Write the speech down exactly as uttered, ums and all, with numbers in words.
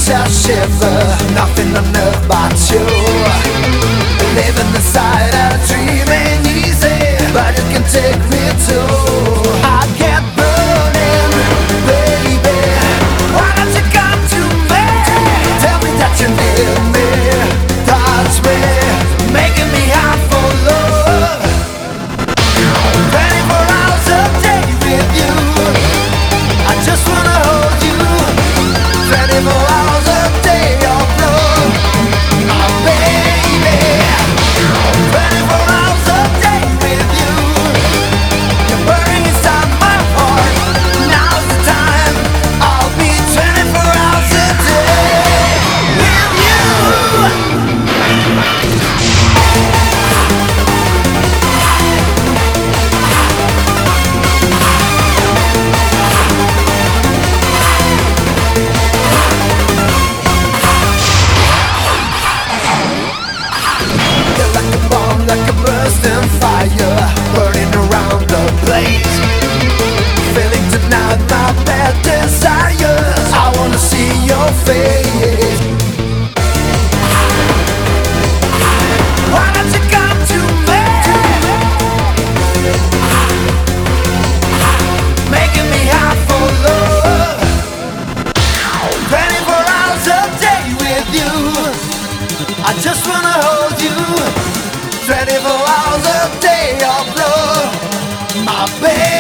makes a shiver. Nothing on earth but you. Living inside a dream ain't easy, but it can take me to. I get burning, baby. Why don't you come to me? Tell me that you need me, touch me, making me hot for love. twenty-four hours a day with you. I just wanna hold you. twenty-four hours a day of love, my baby. twenty-four hours a day with you. You're burning inside my heart. Now's the time. I'll be twenty-four hours a day with you. You're like a bomb, like a bursting fire, burning around the place. Feeling tonight my bad desires. I wanna see your face. Why don't you come to me? Making me hot for love. twenty-four hours a day with you. I just wanna hold you. twenty-four hours a day of love, my baby.